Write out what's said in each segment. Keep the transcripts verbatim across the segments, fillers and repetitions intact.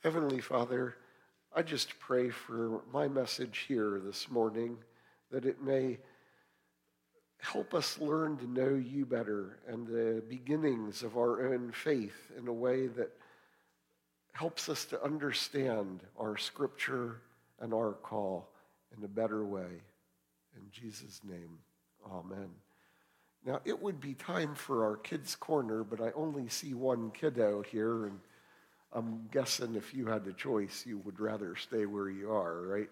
Heavenly Father, I just pray for my message here this morning that it may help us learn to know you better and the beginnings of our own faith in a way that helps us to understand our scripture and our call in a better way. In Jesus' name, amen. Now, it would be time for our kids' corner, but I only see one kiddo here, and I'm guessing if you had the choice, you would rather stay where you are, right?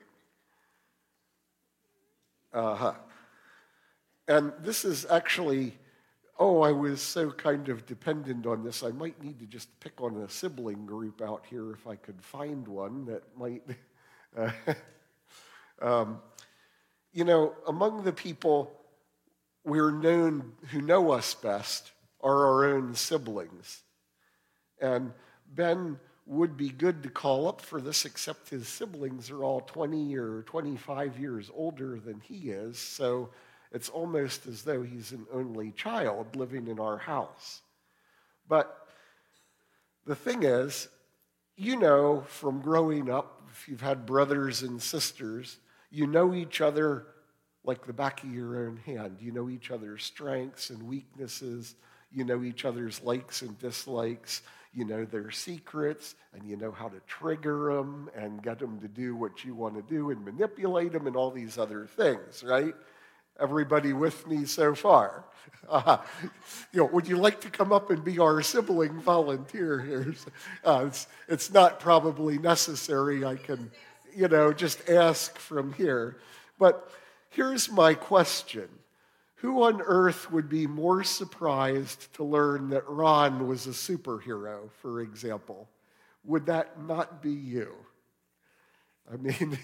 Uh-huh. And this is actually, oh, I was so kind of dependent on this. I might need to just pick on a sibling group out here if I could find one that might. Uh, um, you know, among the people we're known who know us best are our own siblings. And Ben would be good to call up for this, except his siblings are all twenty or twenty-five years older than he is, so it's almost as though he's an only child living in our house. But the thing is, you know from growing up, if you've had brothers and sisters, you know each other like the back of your own hand. You know each other's strengths and weaknesses. You know each other's likes and dislikes. You know their secrets, and you know how to trigger them and get them to do what you want to do and manipulate them and all these other things, right? Everybody with me so far? Uh, you know, would you like to come up and be our sibling volunteer here? Uh, it's, it's not probably necessary. I can, you know, just ask from here. But here's my question. Who on earth would be more surprised to learn that Ron was a superhero, for example? Would that not be you? I mean,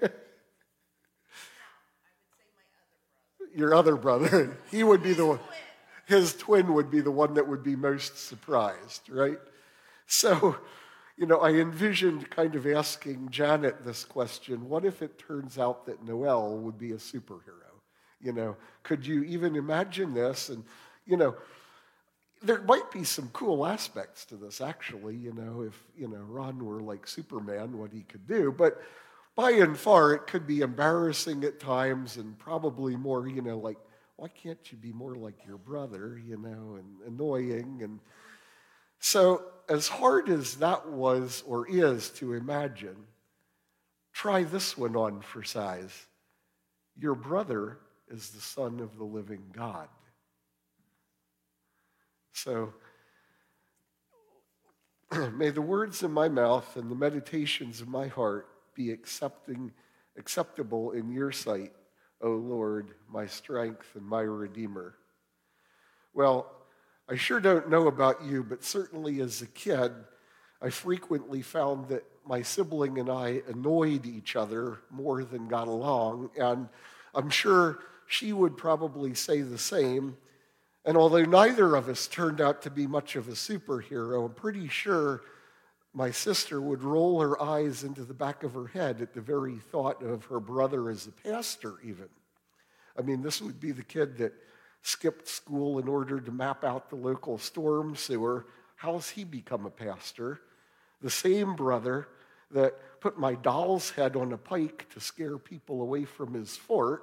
your other brother, he would be the one, his twin would be the one that would be most surprised, right? So, you know, I envisioned kind of asking Janet this question: what if it turns out that Noel would be a superhero? You know, could you even imagine this? And, you know, there might be some cool aspects to this, actually, you know, if, you know, Ron were like Superman, what he could do. But by and far, it could be embarrassing at times and probably more, you know, like, why can't you be more like your brother, you know, and annoying. And so as hard as that was or is to imagine, try this one on for size. Your brother is the Son of the living God. So, may the words of my mouth and the meditations of my heart be accepting, acceptable in your sight, O Lord, my strength and my Redeemer. Well, I sure don't know about you, but certainly as a kid, I frequently found that my sibling and I annoyed each other more than got along, and I'm sure she would probably say the same. And although neither of us turned out to be much of a superhero, I'm pretty sure my sister would roll her eyes into the back of her head at the very thought of her brother as a pastor even. I mean, this would be the kid that skipped school in order to map out the local storm sewer. How's he become a pastor? The same brother that put my doll's head on a pike to scare people away from his fort.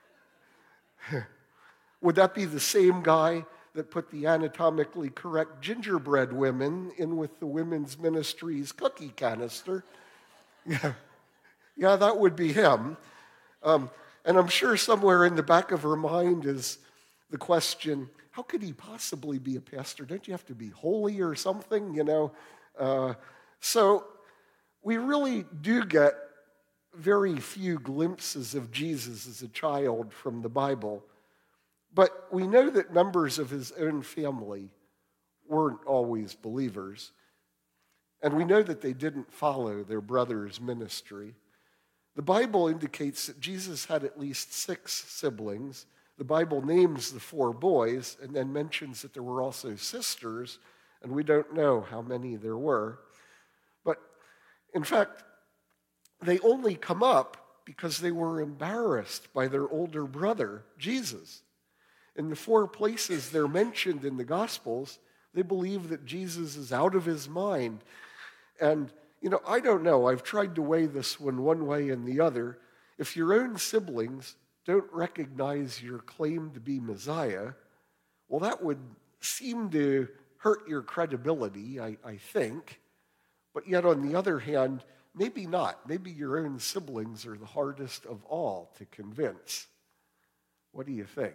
Would that be the same guy that put the anatomically correct gingerbread women in with the women's ministry's cookie canister? Yeah, yeah, that would be him. Um, and I'm sure somewhere in the back of her mind is the question, how could he possibly be a pastor? Don't you have to be holy or something, you know? Uh, so we really do get very few glimpses of Jesus as a child from the Bible. But we know that members of his own family weren't always believers. And we know that they didn't follow their brother's ministry. The Bible indicates that Jesus had at least six siblings. The Bible names the four boys and then mentions that there were also sisters, and we don't know how many there were. But in fact, they only come up because they were embarrassed by their older brother, Jesus. In the four places they're mentioned in the Gospels, they believe that Jesus is out of his mind. And you know, I don't know. I've tried to weigh this one one way and the other. If your own siblings don't recognize your claim to be Messiah, well, that would seem to hurt your credibility, I, I think. But yet, on the other hand, maybe not. Maybe your own siblings are the hardest of all to convince. What do you think?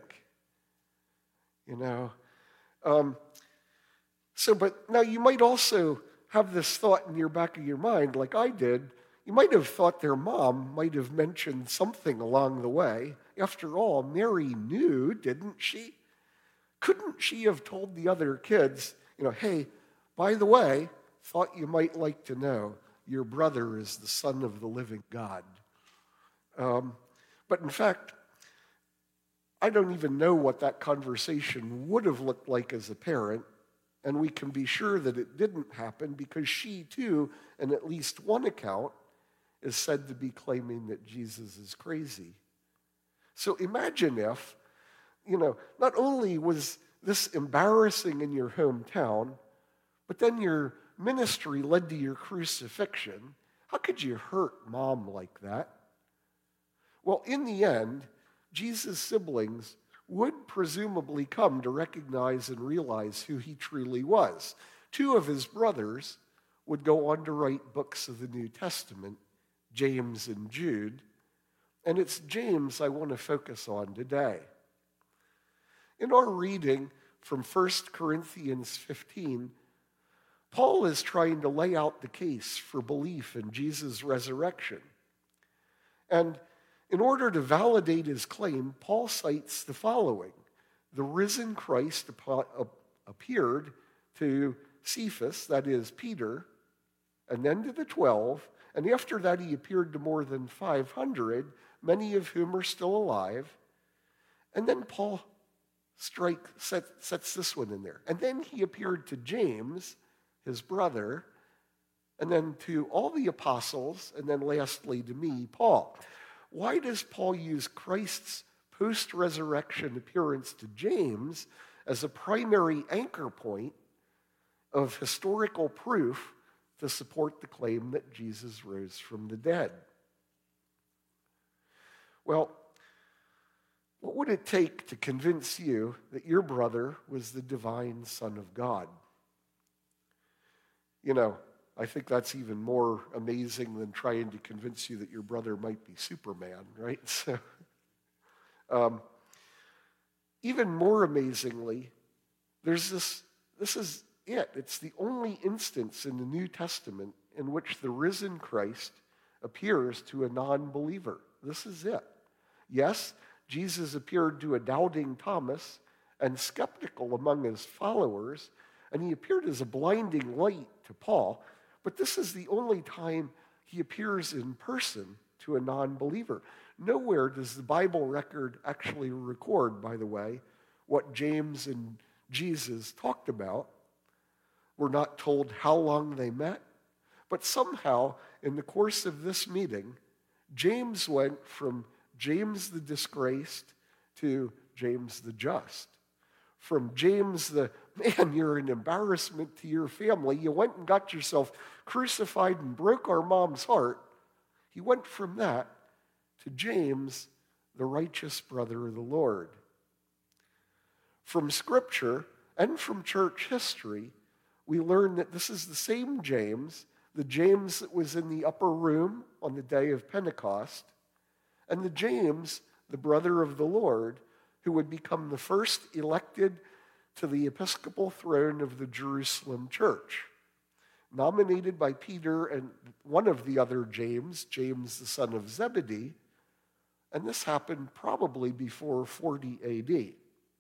You know? Um, so, but now you might also have this thought in your back of your mind, like I did. You might have thought their mom might have mentioned something along the way. After all, Mary knew, didn't she? Couldn't she have told the other kids, you know, hey, by the way, thought you might like to know, your brother is the Son of the living God. Um, but in fact, I don't even know what that conversation would have looked like as a parent, and we can be sure that it didn't happen because she too, in at least one account, is said to be claiming that Jesus is crazy. So imagine if, you know, not only was this embarrassing in your hometown, but then your ministry led to your crucifixion. How could you hurt mom like that? Well, in the end, Jesus' siblings would presumably come to recognize and realize who he truly was. Two of his brothers would go on to write books of the New Testament, James and Jude, and it's James I want to focus on today. In our reading from First Corinthians fifteen, Paul is trying to lay out the case for belief in Jesus' resurrection. And in order to validate his claim, Paul cites the following. The risen Christ appeared to Cephas, that is Peter, and then to the twelve, and after that he appeared to more than five hundred, many of whom are still alive. And then Paul strike, set, sets this one in there. And then he appeared to James, his brother, and then to all the apostles, and then lastly to me, Paul. Why does Paul use Christ's post-resurrection appearance to James as a primary anchor point of historical proof to support the claim that Jesus rose from the dead? Well, what would it take to convince you that your brother was the divine Son of God? You know, I think that's even more amazing than trying to convince you that your brother might be Superman, right? So, um, even more amazingly, there's this, this is it. It's the only instance in the New Testament in which the risen Christ appears to a non-believer. This is it. Yes, Jesus appeared to a doubting Thomas and skeptical among his followers, and he appeared as a blinding light to Paul, but this is the only time he appears in person to a non-believer. Nowhere does the Bible record actually record, by the way, what James and Jesus talked about. We're not told how long they met, but somehow in the course of this meeting, James went from James the disgraced to James the just. From James the, man, you're an embarrassment to your family. You went and got yourself crucified and broke our mom's heart. He went from that to James, the righteous brother of the Lord. From Scripture and from church history, we learn that this is the same James, the James that was in the upper room on the day of Pentecost, and the James, the brother of the Lord, who would become the first elected to the episcopal throne of the Jerusalem church, nominated by Peter and one of the other James, James the son of Zebedee, and this happened probably before forty A D.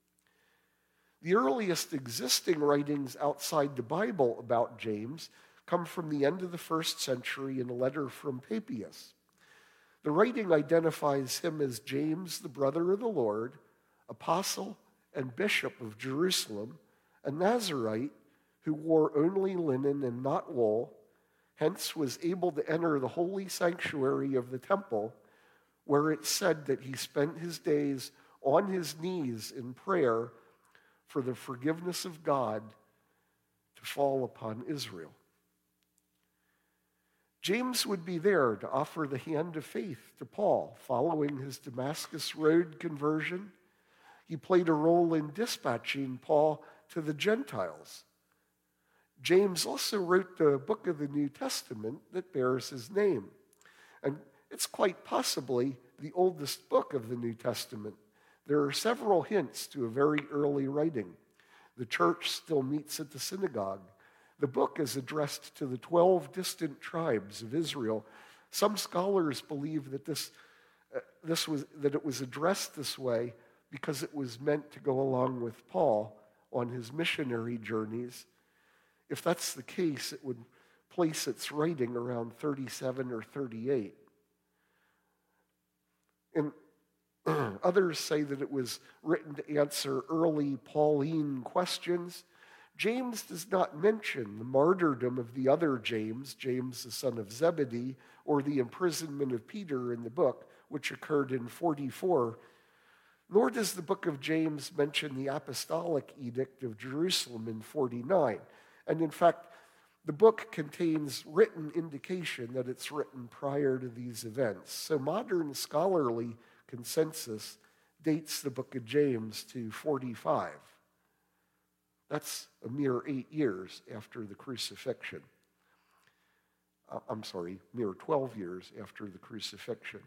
The earliest existing writings outside the Bible about James come from the end of the first century in a letter from Papias. The writing identifies him as James, the brother of the Lord, apostle and bishop of Jerusalem, a Nazarite who wore only linen and not wool, hence was able to enter the holy sanctuary of the temple, where it said that he spent his days on his knees in prayer for the forgiveness of God to fall upon Israel. James would be there to offer the hand of faith to Paul following his Damascus Road conversion. He played a role in dispatching Paul to the Gentiles. James also wrote the book of the New Testament that bears his name. And it's quite possibly the oldest book of the New Testament. There are several hints to a very early writing. The church still meets at the synagogue. The book is addressed to the twelve distant tribes of Israel. Some scholars believe that this, uh, this was, that it was addressed this way because it was meant to go along with Paul on his missionary journeys. If that's the case, it would place its writing around thirty-seven or thirty-eight. And others say that it was written to answer early Pauline questions. James does not mention the martyrdom of the other James, James the son of Zebedee, or the imprisonment of Peter in the book, which occurred in forty-four. Nor does the book of James mention the apostolic edict of Jerusalem in forty-nine. And in fact, the book contains written indication that it's written prior to these events. So modern scholarly consensus dates the book of James to forty-five. That's a mere eight years after the crucifixion. Uh, I'm sorry, mere twelve years after the crucifixion.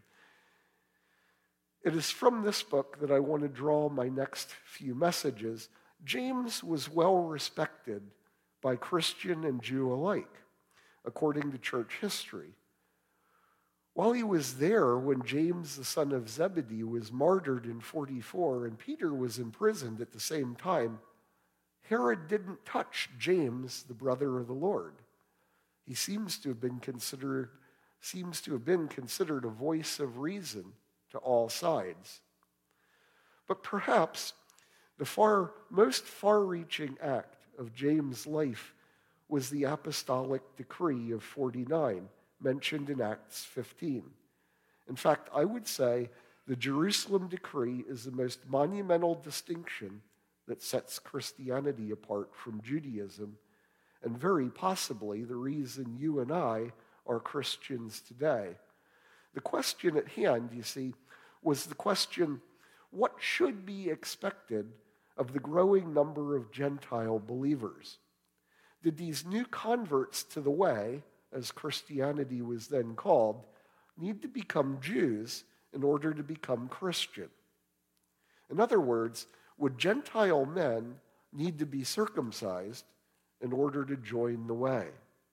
It is from this book that I want to draw my next few messages. James was well respected by Christian and Jew alike, according to church history. While he was there when James, the son of Zebedee, was martyred in forty-four and Peter was imprisoned at the same time, Herod didn't touch James, the brother of the Lord. He seems to have been considered, seems to have been considered a voice of reason to all sides. But perhaps the far, most far-reaching act of James' life was the apostolic decree of forty-nine, mentioned in Acts fifteen. In fact, I would say the Jerusalem decree is the most monumental distinction that sets Christianity apart from Judaism, and very possibly the reason you and I are Christians today. The question at hand, you see, was the question, what should be expected of the growing number of Gentile believers? Did these new converts to the way, as Christianity was then called, need to become Jews in order to become Christian? In other words, would Gentile men need to be circumcised in order to join the way?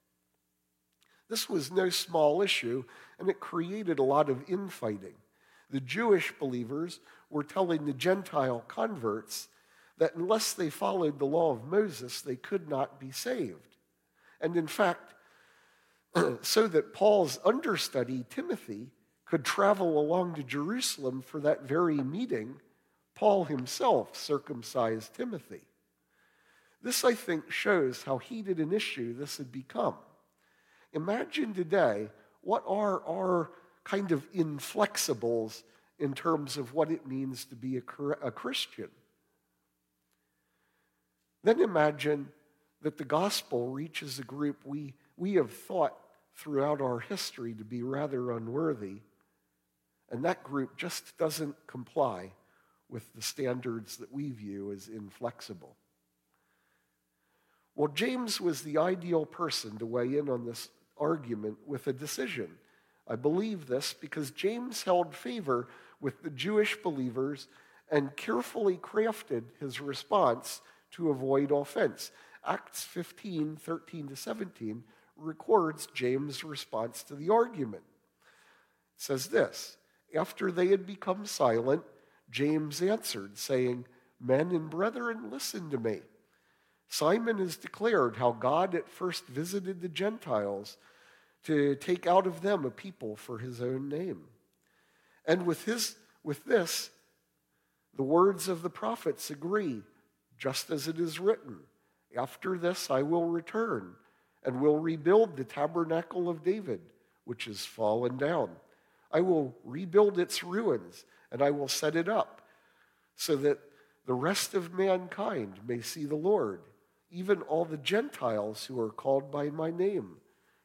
This was no small issue, and it created a lot of infighting. The Jewish believers were telling the Gentile converts that unless they followed the law of Moses, they could not be saved. And in fact, so that Paul's understudy, Timothy, could travel along to Jerusalem for that very meeting, Paul himself circumcised Timothy. This, I think, shows how heated an issue this had become. Imagine today what are our kind of inflexibles in terms of what it means to be a, a Christian. Then imagine that the gospel reaches a group we, we have thought throughout our history to be rather unworthy, and that group just doesn't comply with the standards that we view as inflexible. Well, James was the ideal person to weigh in on this argument with a decision. I believe this because James held favor with the Jewish believers and carefully crafted his response to avoid offense. Acts fifteen, thirteen to seventeen records James' response to the argument. It says this: after they had become silent, James answered, saying, "Men and brethren, listen to me. Simon has declared how God at first visited the Gentiles to take out of them a people for his own name. And with his, with this, the words of the prophets agree, just as it is written, after this I will return and will rebuild the tabernacle of David, which is fallen down. I will rebuild its ruins, and I will set it up, so that the rest of mankind may see the Lord, even all the Gentiles who are called by my name,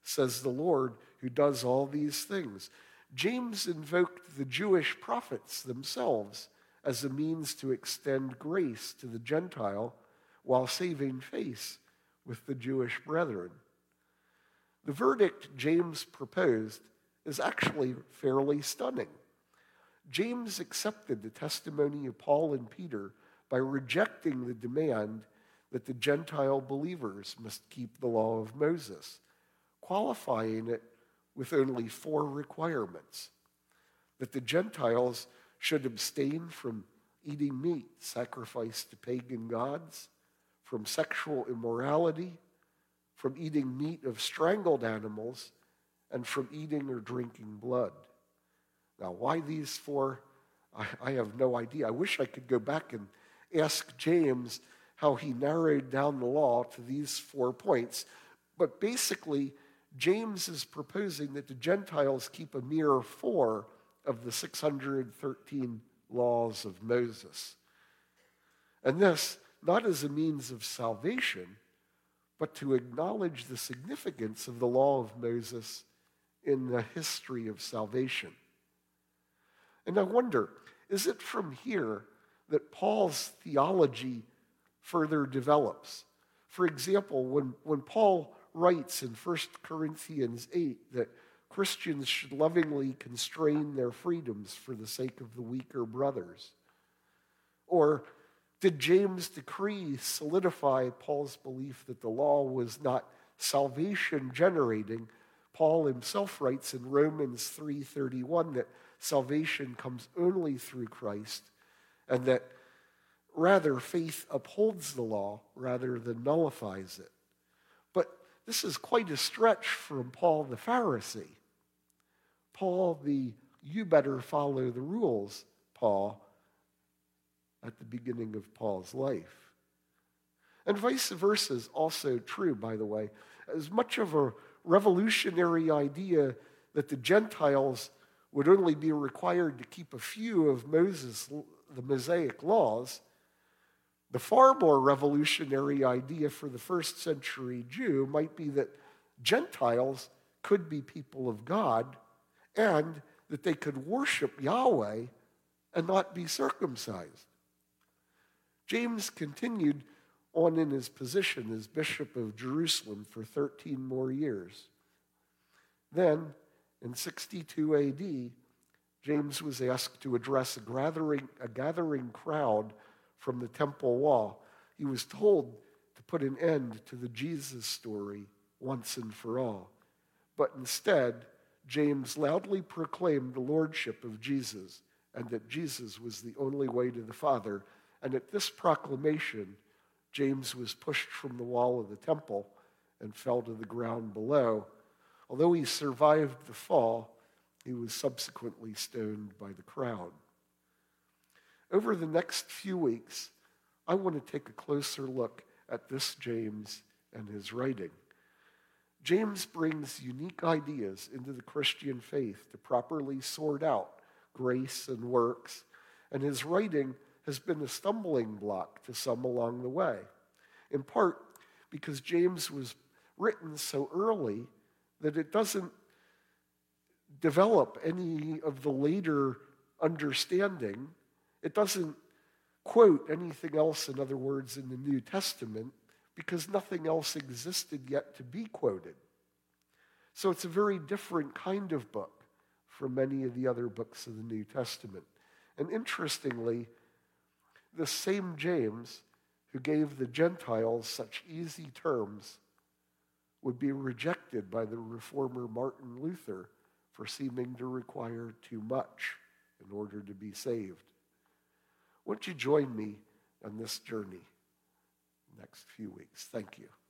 says the Lord who does all these things. James invoked the Jewish prophets themselves as a means to extend grace to the Gentile while saving face with the Jewish brethren. The verdict James proposed is actually fairly stunning. James accepted the testimony of Paul and Peter by rejecting the demand that the Gentile believers must keep the law of Moses, qualifying it with only four requirements: that the Gentiles should abstain from eating meat sacrificed to pagan gods, from sexual immorality, from eating meat of strangled animals, and from eating or drinking blood. Now, why these four? I, I have no idea. I wish I could go back and ask James how he narrowed down the law to these four points. But basically, James is proposing that the Gentiles keep a mere four of the six hundred thirteen laws of Moses. And this, not as a means of salvation, but to acknowledge the significance of the law of Moses in the history of salvation. And I wonder, is it from here that Paul's theology further develops? For example, when, when Paul writes in First Corinthians eight that Christians should lovingly constrain their freedoms for the sake of the weaker brothers, or did James' decree solidify Paul's belief that the law was not salvation generating? Paul himself writes in Romans three thirty-one that salvation comes only through Christ, and that rather faith upholds the law rather than nullifies it. But this is quite a stretch from Paul the Pharisee. Paul the you better follow the rules Paul at the beginning of Paul's life. And vice versa is also true, by the way. As much of a revolutionary idea that the Gentiles would only be required to keep a few of Moses, the Mosaic laws, the far more revolutionary idea for the first century Jew might be that Gentiles could be people of God and that they could worship Yahweh and not be circumcised. James continued on in his position as Bishop of Jerusalem for thirteen more years. Then, in sixty-two A D, James was asked to address a gathering, a gathering crowd from the temple wall. He was told to put an end to the Jesus story once and for all. But instead, James loudly proclaimed the lordship of Jesus and that Jesus was the only way to the Father. And at this proclamation, James was pushed from the wall of the temple and fell to the ground below. Although he survived the fall, he was subsequently stoned by the crowd. Over the next few weeks, I want to take a closer look at this James and his writing. James brings unique ideas into the Christian faith to properly sort out grace and works, and his writing has been a stumbling block to some along the way, in part because James was written so early that it doesn't develop any of the later understanding. It doesn't quote anything else, in other words, in the New Testament, because nothing else existed yet to be quoted. So it's a very different kind of book from many of the other books of the New Testament. And interestingly, the same James who gave the Gentiles such easy terms would be rejected by the reformer Martin Luther for seeming to require too much in order to be saved. Won't you join me on this journey next few weeks? Thank you.